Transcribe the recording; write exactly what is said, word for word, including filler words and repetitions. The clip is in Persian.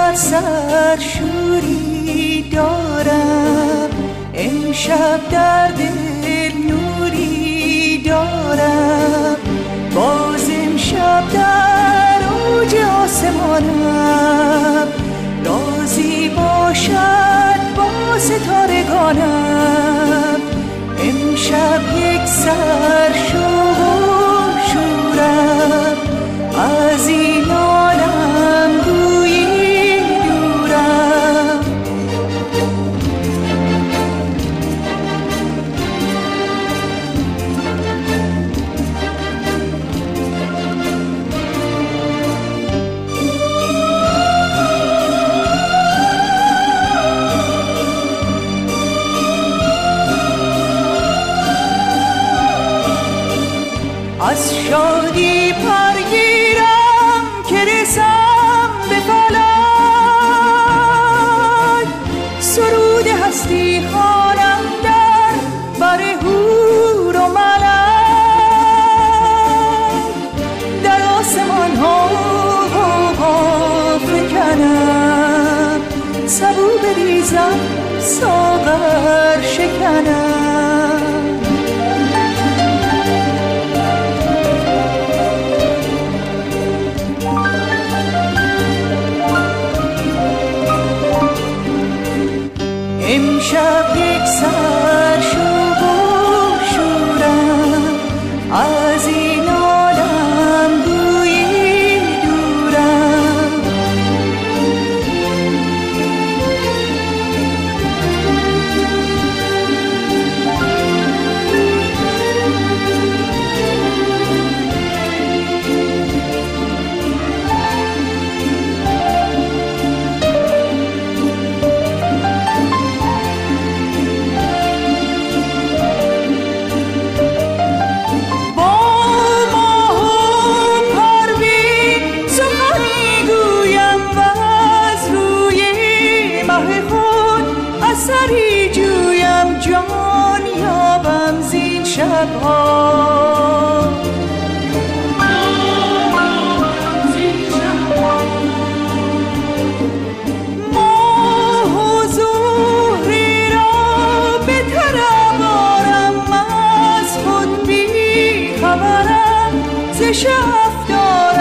سرشوری دارم، امشب در دل نوری دارم، باز امشب در اوج آسمانم راضی باشد با ستارگانم. امشب یک سر شوق و شورم، از این عالم گویی دورم. از شادی پرگیرم که رسم به فلک، سرود هستی خوانم در بر حور و ملک، در آسمان ها فکنم، سبو بریزم ساغر شکنم. امشب یک سر شوق و شورم، از این عالم گویی دورم. سری جویم جان یابم زین شبها، ماه و زهره را به طرب آرم، از خود بی خبرم ز شب دارم.